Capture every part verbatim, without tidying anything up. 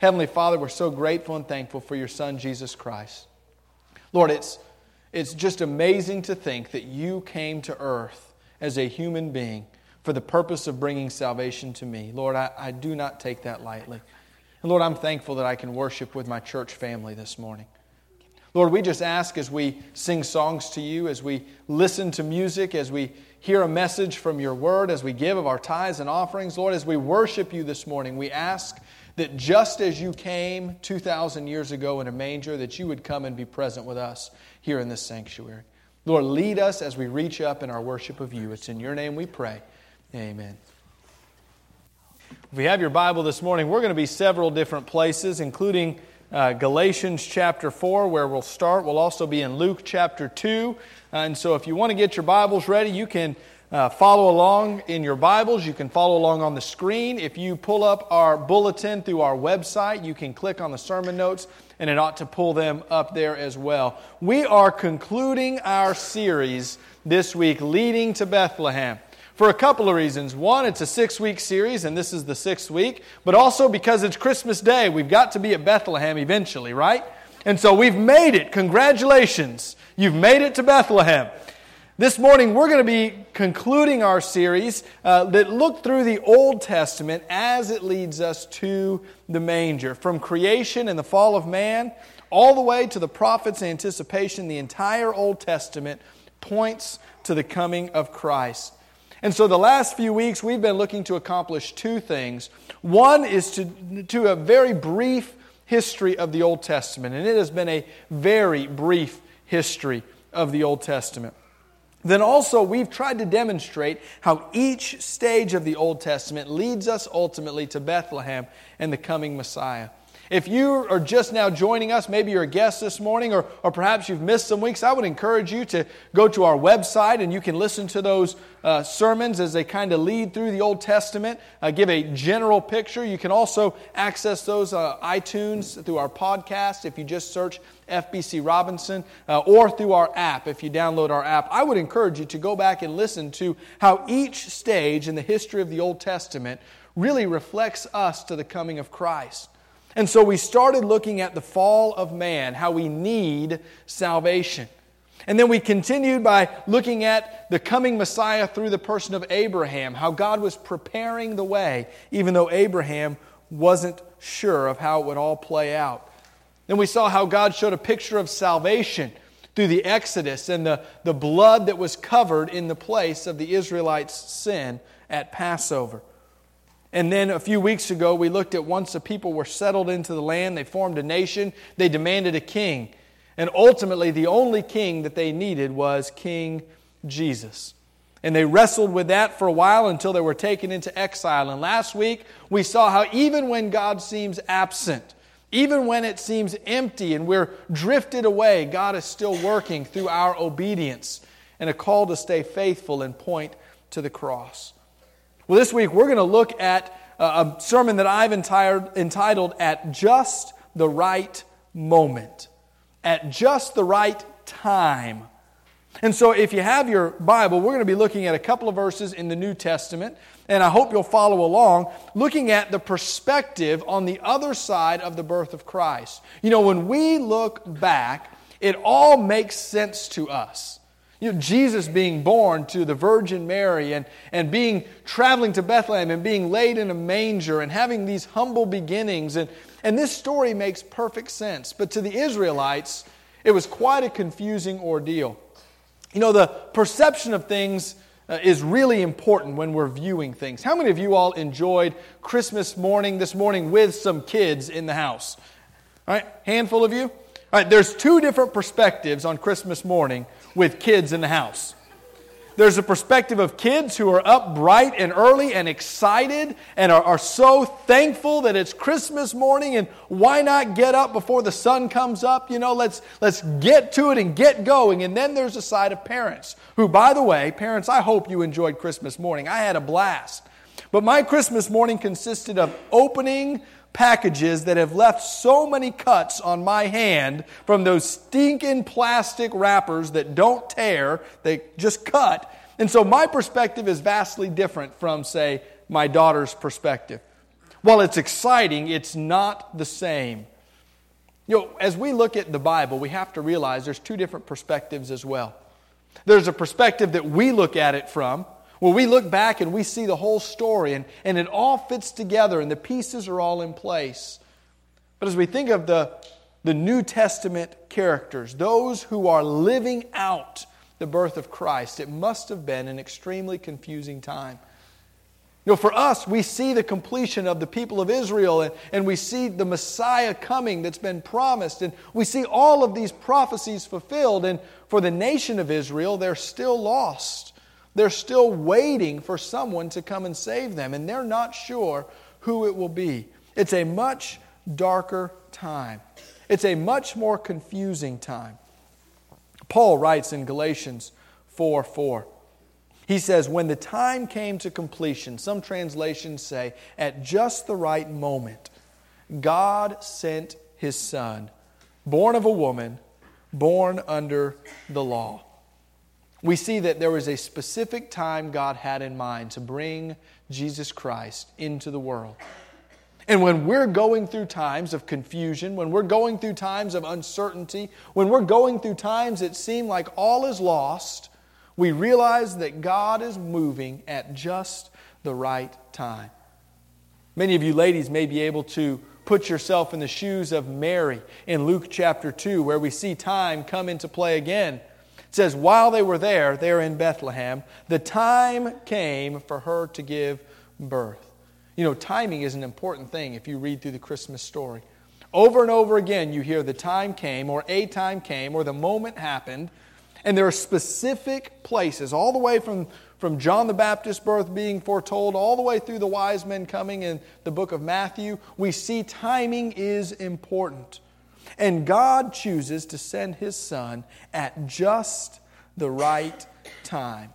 Heavenly Father, we're so grateful and thankful for your Son, Jesus Christ. Lord, it's, it's just amazing to think that you came to earth as a human being for the purpose of bringing salvation to me. Lord, I, I do not take that lightly. And Lord, I'm thankful that I can worship with my church family this morning. Lord, we just ask as we sing songs to you, as we listen to music, as we hear a message from your word, as we give of our tithes and offerings, Lord, as we worship you this morning, we ask that just as you came two thousand years ago in a manger, that you would come and be present with us here in this sanctuary. Lord, lead us as we reach up in our worship of you. It's in your name we pray. Amen. If we have your Bible this morning, we're going to be several different places, including uh, Galatians chapter four, where we'll start. We'll also be in Luke chapter two. Uh, and so if you want to get your Bibles ready, you can uh, follow along in your Bibles. You can follow along on the screen. If you pull up our bulletin through our website, you can click on the sermon notes, and it ought to pull them up there as well. We are concluding our series this week, Leading to Bethlehem, for a couple of reasons. One, it's a six-week series, and this is the sixth week, but also because it's Christmas Day. We've got to be at Bethlehem eventually, right? And so we've made it. Congratulations. You've made it to Bethlehem. This morning, we're going to be concluding our series uh, that looked through the Old Testament as it leads us to the manger. From creation and the fall of man, all the way to the prophet's anticipation, the entire Old Testament points to the coming of Christ. And so the last few weeks, we've been looking to accomplish two things. One is to, to a very brief history of the Old Testament, and it has been a very brief history of the Old Testament. Then also, we've tried to demonstrate how each stage of the Old Testament leads us ultimately to Bethlehem and the coming Messiah. If you are just now joining us, maybe you're a guest this morning, or, or perhaps you've missed some weeks, I would encourage you to go to our website and you can listen to those uh, sermons as they kind of lead through the Old Testament, uh, give a general picture. You can also access those uh, iTunes through our podcast if you just search F B C Robinson, uh, or through our app if you download our app. I would encourage you to go back and listen to how each stage in the history of the Old Testament really reflects us to the coming of Christ. And so we started looking at the fall of man, how we need salvation. And then we continued by looking at the coming Messiah through the person of Abraham, how God was preparing the way, even though Abraham wasn't sure of how it would all play out. Then we saw how God showed a picture of salvation through the Exodus and the, the blood that was covered in the place of the Israelites' sin at Passover. And then a few weeks ago, we looked at once the people were settled into the land, they formed a nation, they demanded a king. And ultimately, the only king that they needed was King Jesus. And they wrestled with that for a while until they were taken into exile. And last week, we saw how even when God seems absent, even when it seems empty and we're drifted away, God is still working through our obedience and a call to stay faithful and point to the cross. Well, this week we're going to look at a sermon that I've entitled, At Just the Right Moment. At just the right time. And so if you have your Bible, we're going to be looking at a couple of verses in the New Testament, and I hope you'll follow along, looking at the perspective on the other side of the birth of Christ. You know, when we look back, it all makes sense to us. You know, Jesus being born to the Virgin Mary and, and being traveling to Bethlehem and being laid in a manger and having these humble beginnings. And, and this story makes perfect sense. But to the Israelites, it was quite a confusing ordeal. You know, the perception of things uh, is really important when we're viewing things. How many of you all enjoyed Christmas morning this morning with some kids in the house? All right, handful of you? All right, there's two different perspectives on Christmas morning with kids in the house. There's a perspective of kids who are up bright and early and excited and are, are so thankful that it's Christmas morning, and why not get up before the sun comes up? You know, let's let's get to it and get going. And then there's a side of parents who, by the way, parents, I hope you enjoyed Christmas morning. I had a blast. But my Christmas morning consisted of opening packages that have left so many cuts on my hand from those stinking plastic wrappers that don't tear, they just cut. And so my perspective is vastly different from, say, my daughter's perspective. While it's exciting, it's not the same. You know, as we look at the Bible, we have to realize there's two different perspectives as well. There's a perspective that we look at it from, where we look back and we see the whole story, and, and it all fits together and the pieces are all in place. But as we think of the, the New Testament characters, those who are living out the birth of Christ, it must have been an extremely confusing time. You know, for us, we see the completion of the people of Israel, and, and we see the Messiah coming that's been promised, and we see all of these prophecies fulfilled, and for the nation of Israel, they're still lost. They're still waiting for someone to come and save them, and they're not sure who it will be. It's a much darker time. It's a much more confusing time. Paul writes in Galatians four four. He says, when the time came to completion, some translations say, at just the right moment, God sent His Son, born of a woman, born under the law. We see that there was a specific time God had in mind to bring Jesus Christ into the world. And when we're going through times of confusion, when we're going through times of uncertainty, when we're going through times that seem like all is lost, we realize that God is moving at just the right time. Many of you ladies may be able to put yourself in the shoes of Mary in Luke chapter two, where we see time come into play again. It says, while they were there, there in Bethlehem, the time came for her to give birth. You know, timing is an important thing if you read through the Christmas story. Over and over again, you hear the time came, or a time came, or the moment happened. And there are specific places, all the way from, from John the Baptist's birth being foretold, all the way through the wise men coming in the book of Matthew. We see timing is important. And God chooses to send His Son at just the right time.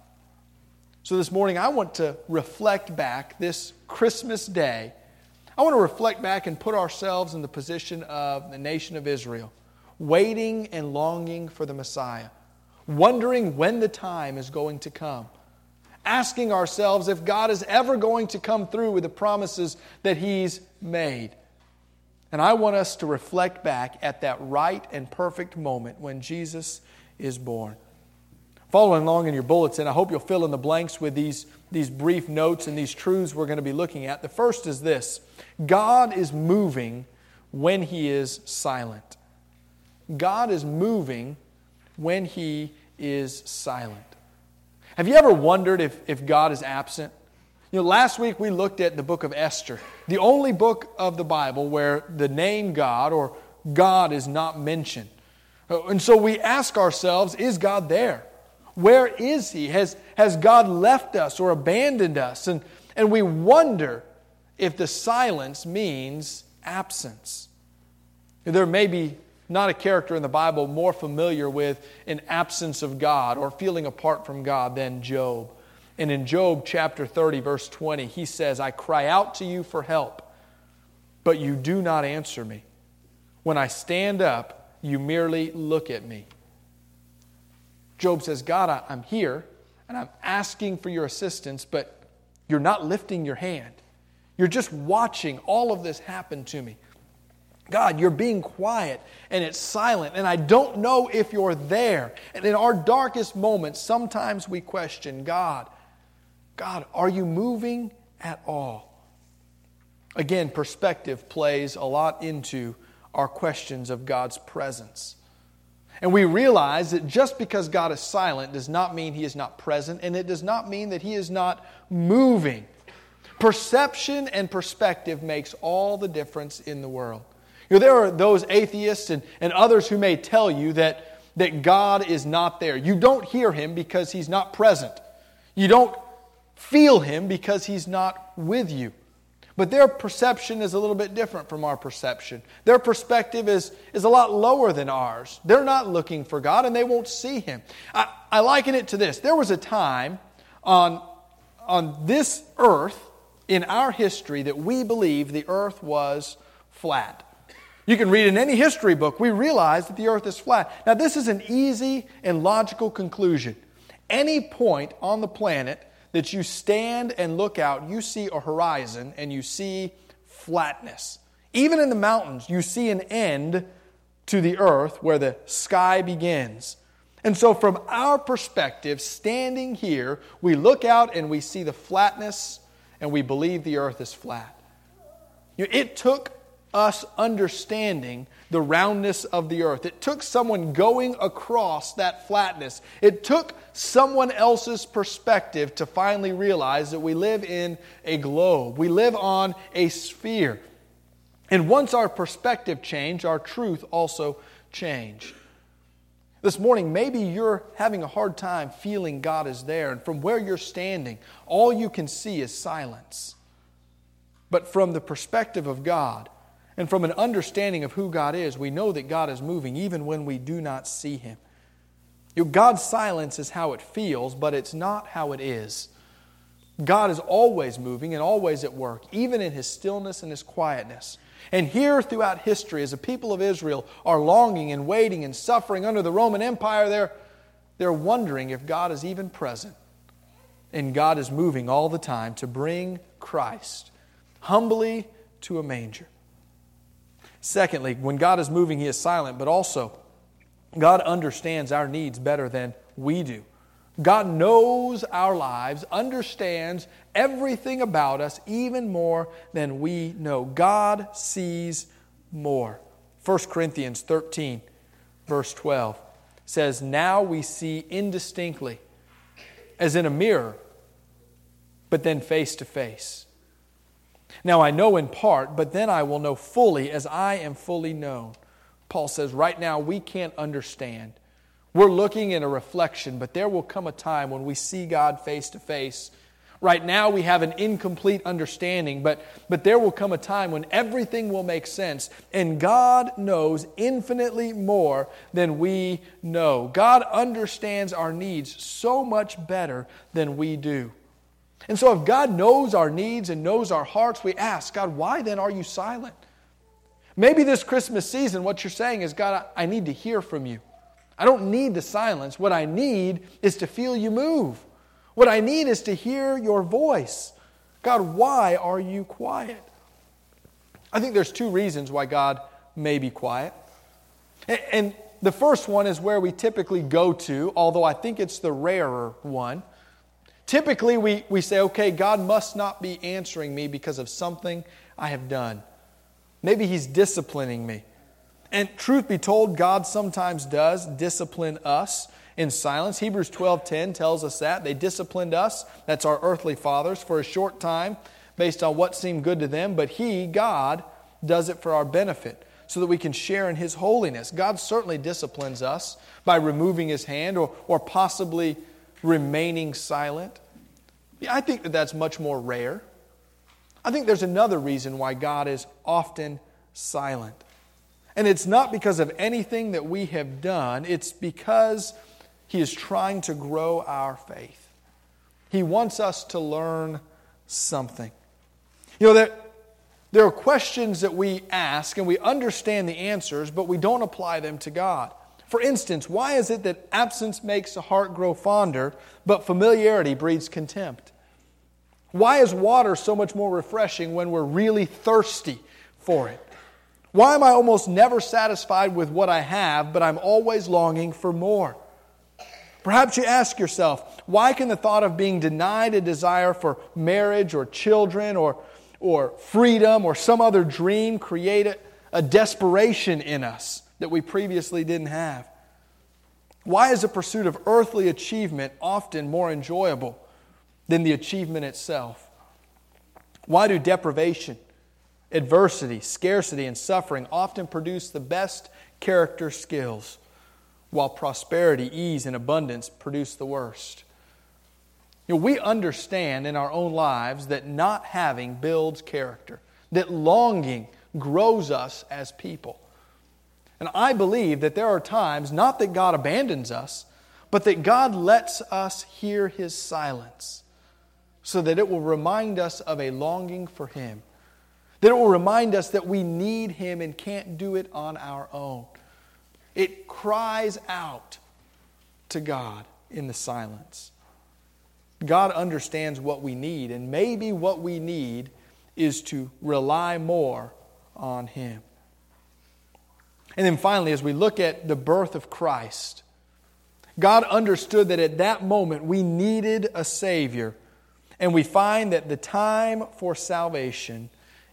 So this morning I want to reflect back this Christmas day. I want to reflect back and put ourselves in the position of the nation of Israel, waiting and longing for the Messiah, wondering when the time is going to come, asking ourselves if God is ever going to come through with the promises that He's made. And I want us to reflect back at that right and perfect moment when Jesus is born. Following along in your bulletin, I hope you'll fill in the blanks with these, these brief notes and these truths we're going to be looking at. The first is this: God is moving when He is silent. God is moving when He is silent. Have you ever wondered if, if God is absent? You know, last week we looked at the book of Esther, the only book of the Bible where the name God or God is not mentioned. And so we ask ourselves, is God there? Where is He? Has, has God left us or abandoned us? And, and we wonder if the silence means absence. There may be not a character in the Bible more familiar with an absence of God or feeling apart from God than Job. And in Job chapter thirty, verse twenty, he says, I cry out to you for help, but you do not answer me. When I stand up, you merely look at me. Job says, God, I, I'm here, and I'm asking for your assistance, but you're not lifting your hand. You're just watching all of this happen to me. God, you're being quiet, and it's silent, and I don't know if you're there. And in our darkest moments, sometimes we question, God, God, are you moving at all? Again, perspective plays a lot into our questions of God's presence. And we realize that just because God is silent does not mean He is not present, and it does not mean that He is not moving. Perception and perspective makes all the difference in the world. You know, there are those atheists and, and others who may tell you that, that God is not there. You don't hear Him because He's not present. You don't feel Him because He's not with you. But their perception is a little bit different from our perception. Their perspective is, is a lot lower than ours. They're not looking for God and they won't see Him. I, I liken it to this. There was a time on, on this earth in our history that we believed the earth was flat. You can read in any history book, we realize that the earth is flat. Now this is an easy and logical conclusion. Any point on the planet that you stand and look out, you see a horizon and you see flatness. Even in the mountains, you see an end to the earth where the sky begins. And so from our perspective, standing here, we look out and we see the flatness and we believe the earth is flat. You know, it took us understanding the roundness of the earth. It took someone going across that flatness. It took someone else's perspective to finally realize that we live in a globe. We live on a sphere. And once our perspective changed, our truth also changed. This morning, maybe you're having a hard time feeling God is there, and from where you're standing, all you can see is silence. But from the perspective of God, and from an understanding of who God is, we know that God is moving even when we do not see Him. You know, God's silence is how it feels, but it's not how it is. God is always moving and always at work, even in His stillness and His quietness. And here throughout history, as the people of Israel are longing and waiting and suffering under the Roman Empire, they're, they're wondering if God is even present. And God is moving all the time to bring Christ humbly to a manger. Secondly, when God is moving, He is silent, but also God understands our needs better than we do. God knows our lives, understands everything about us even more than we know. God sees more. First Corinthians thirteen, verse twelve says, "Now we see indistinctly, as in a mirror, but then face to face. Now I know in part, but then I will know fully as I am fully known." Paul says, right now we can't understand. We're looking in a reflection, but there will come a time when we see God face to face. Right now we have an incomplete understanding, but, but there will come a time when everything will make sense. And God knows infinitely more than we know. God understands our needs so much better than we do. And so if God knows our needs and knows our hearts, we ask, God, why then are you silent? Maybe this Christmas season, what you're saying is, God, I need to hear from you. I don't need the silence. What I need is to feel you move. What I need is to hear your voice. God, why are you quiet? I think there's two reasons why God may be quiet. And the first one is where we typically go to, although I think it's the rarer one. Typically we, we say, okay, God must not be answering me because of something I have done. Maybe He's disciplining me. And truth be told, God sometimes does discipline us in silence. Hebrews twelve ten tells us that. They disciplined us, that's our earthly fathers, for a short time based on what seemed good to them. But He, God, does it for our benefit so that we can share in His holiness. God certainly disciplines us by removing His hand or, or possibly remaining silent. Yeah, I think that that's much more rare. I think there's another reason why God is often silent. And it's not because of anything that we have done. It's because He is trying to grow our faith. He wants us to learn something. You know, there, there are questions that we ask and we understand the answers, but we don't apply them to God. For instance, why is it that absence makes the heart grow fonder, but familiarity breeds contempt? Why is water so much more refreshing when we're really thirsty for it? Why am I almost never satisfied with what I have, but I'm always longing for more? Perhaps you ask yourself, why can the thought of being denied a desire for marriage or children or, or freedom or some other dream create a, a desperation in us that we previously didn't have? Why is the pursuit of earthly achievement often more enjoyable than the achievement itself? Why do deprivation, adversity, scarcity, and suffering often produce the best character skills, while prosperity, ease, and abundance produce the worst? You know, we understand in our own lives that not having builds character, that longing grows us as people. And I believe that there are times, not that God abandons us, but that God lets us hear His silence so that it will remind us of a longing for Him. That it will remind us that we need Him and can't do it on our own. It cries out to God in the silence. God understands what we need, and maybe what we need is to rely more on Him. And then finally, as we look at the birth of Christ, God understood that at that moment we needed a Savior. And we find that the time for salvation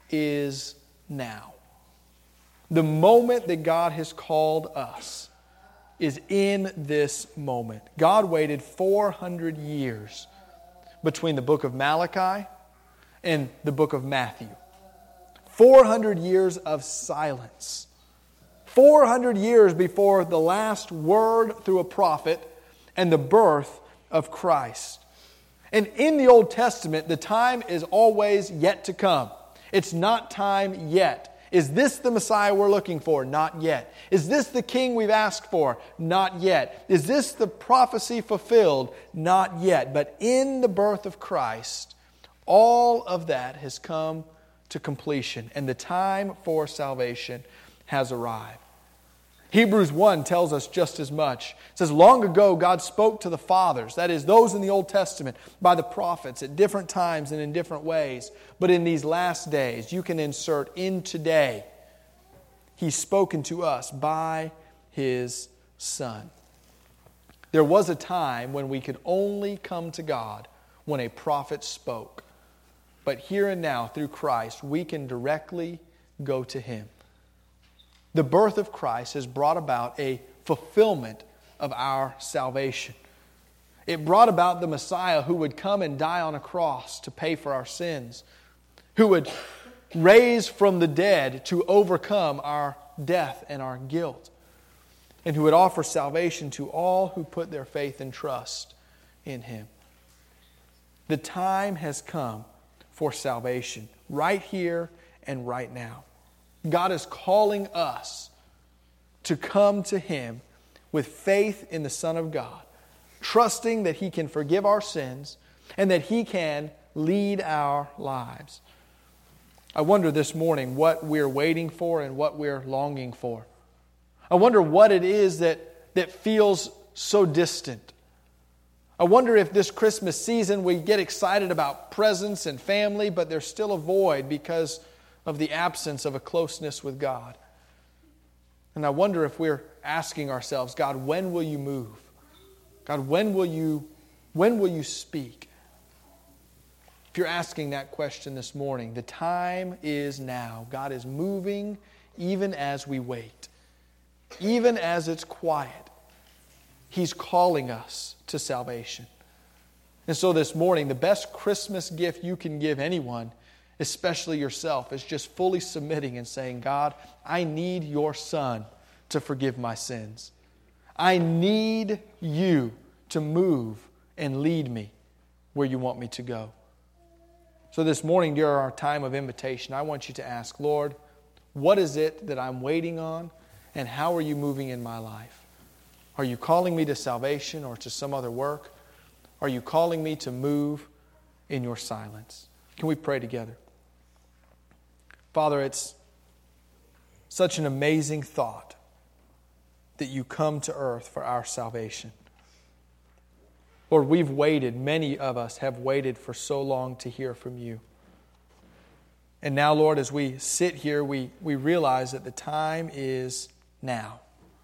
is now. The moment that God has called us is in this moment. God waited four hundred years between the book of Malachi and the book of Matthew. four hundred years of silence. four hundred years before the last word through a prophet and the birth of Christ. And in the Old Testament, the time is always yet to come. It's not time yet. Is this the Messiah we're looking for? Not yet. Is this the King we've asked for? Not yet. Is this the prophecy fulfilled? Not yet. But in the birth of Christ, all of that has come to completion, and the time for salvation has arrived. Hebrews one tells us just as much. It says, long ago God spoke to the fathers, that is, those in the Old Testament, by the prophets at different times and in different ways. But in these last days, you can insert in today, He's spoken to us by His Son. There was a time when we could only come to God when a prophet spoke. But here and now, through Christ, we can directly go to Him. The birth of Christ has brought about a fulfillment of our salvation. It brought about the Messiah who would come and die on a cross to pay for our sins, who would raise from the dead to overcome our death and our guilt, and who would offer salvation to all who put their faith and trust in Him. The time has come for salvation, right here and right now. God is calling us to come to Him with faith in the Son of God, trusting that He can forgive our sins and that He can lead our lives. I wonder this morning what we're waiting for and what we're longing for. I wonder what it is that, that feels so distant. I wonder if this Christmas season we get excited about presents and family, but there's still a void because of the absence of a closeness with God. And I wonder if we're asking ourselves, God, when will you move? God, when will you, when will you speak? If you're asking that question this morning, the time is now. God is moving even as we wait. Even as it's quiet, He's calling us to salvation. And so this morning, the best Christmas gift you can give anyone, especially yourself, is just fully submitting and saying, God, I need your Son to forgive my sins. I need you to move and lead me where you want me to go. So this morning, during our time of invitation, I want you to ask, Lord, what is it that I'm waiting on, and how are you moving in my life? Are you calling me to salvation or to some other work? Are you calling me to move in your silence? Can we pray together? Father, it's such an amazing thought that you come to earth for our salvation. Lord, we've waited, many of us have waited for so long to hear from you. And now, Lord, as we sit here, we, we realize that the time is now.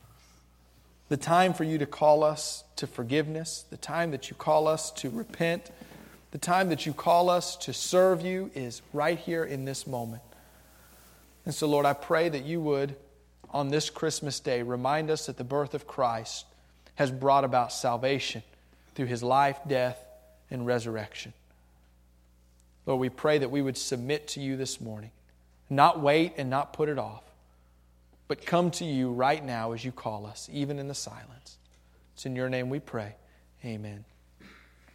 The time for you to call us to forgiveness, the time that you call us to repent, the time that you call us to serve you is right here in this moment. And so, Lord, I pray that you would, on this Christmas day, remind us that the birth of Christ has brought about salvation through His life, death, and resurrection. Lord, we pray that we would submit to you this morning, not wait and not put it off, but come to you right now as you call us, even in the silence. It's in your name we pray. Amen.